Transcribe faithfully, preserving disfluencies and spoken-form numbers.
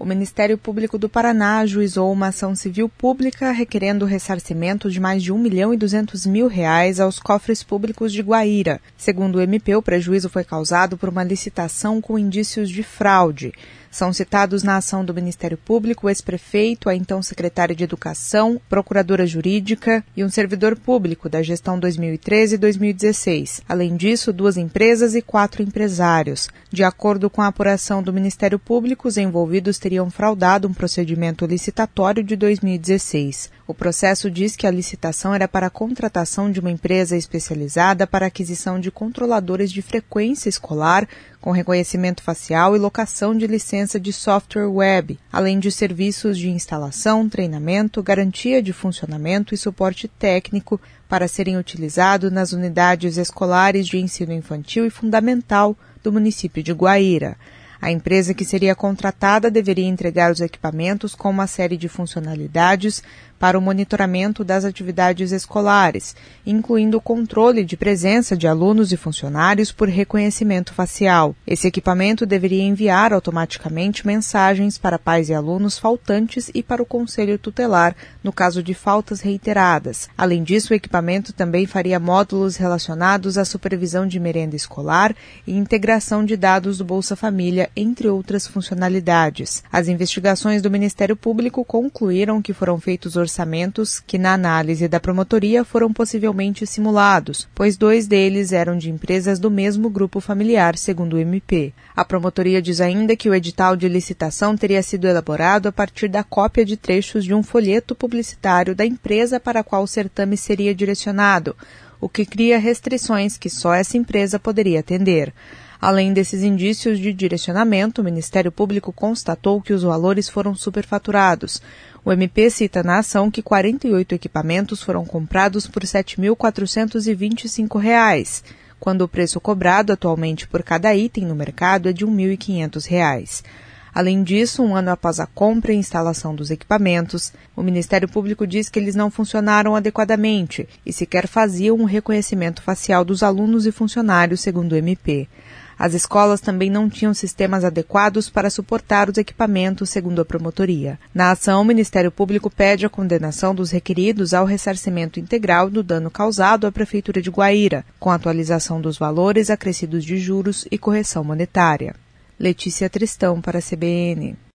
O Ministério Público do Paraná ajuizou uma ação civil pública requerendo o ressarcimento de mais de um milhão e duzentos mil reais aos cofres públicos de Guaíra. Segundo o M P, o prejuízo foi causado por uma licitação com indícios de fraude. São citados na ação do Ministério Público o ex-prefeito, a então secretária de Educação, procuradora jurídica e um servidor público da gestão dois mil e treze e dois mil e dezesseis. Além disso, duas empresas e quatro empresários. De acordo com a apuração do Ministério Público, os envolvidos teriam fraudado um procedimento licitatório de dois mil e dezesseis. O processo diz que a licitação era para a contratação de uma empresa especializada para a aquisição de controladores de frequência escolar com reconhecimento facial e locação de licença de software web, além de serviços de instalação, treinamento, garantia de funcionamento e suporte técnico para serem utilizados nas unidades escolares de ensino infantil e fundamental do município de Guaíra. A empresa que seria contratada deveria entregar os equipamentos com uma série de funcionalidades para o monitoramento das atividades escolares, incluindo o controle de presença de alunos e funcionários por reconhecimento facial. Esse equipamento deveria enviar automaticamente mensagens para pais e alunos faltantes e para o Conselho Tutelar, no caso de faltas reiteradas. Além disso, o equipamento também faria módulos relacionados à supervisão de merenda escolar e integração de dados do Bolsa Família, entre outras funcionalidades. As investigações do Ministério Público concluíram que foram feitos orçamentos que, na análise da promotoria, foram possivelmente simulados, pois dois deles eram de empresas do mesmo grupo familiar, segundo o M P. A promotoria diz ainda que o edital de licitação teria sido elaborado a partir da cópia de trechos de um folheto publicitário da empresa para a qual o certame seria direcionado, o que cria restrições que só essa empresa poderia atender. Além desses indícios de direcionamento, o Ministério Público constatou que os valores foram superfaturados. O M P cita na ação que quarenta e oito equipamentos foram comprados por sete mil quatrocentos e vinte e cinco reais, quando o preço cobrado atualmente por cada item no mercado é de um mil e quinhentos reais. Além disso, um ano após a compra e instalação dos equipamentos, o Ministério Público diz que eles não funcionaram adequadamente e sequer faziam o reconhecimento facial dos alunos e funcionários, segundo o M P. As escolas também não tinham sistemas adequados para suportar os equipamentos, segundo a promotoria. Na ação, o Ministério Público pede a condenação dos requeridos ao ressarcimento integral do dano causado à Prefeitura de Guaíra, com atualização dos valores acrescidos de juros e correção monetária. Letícia Tristão, para a C B N.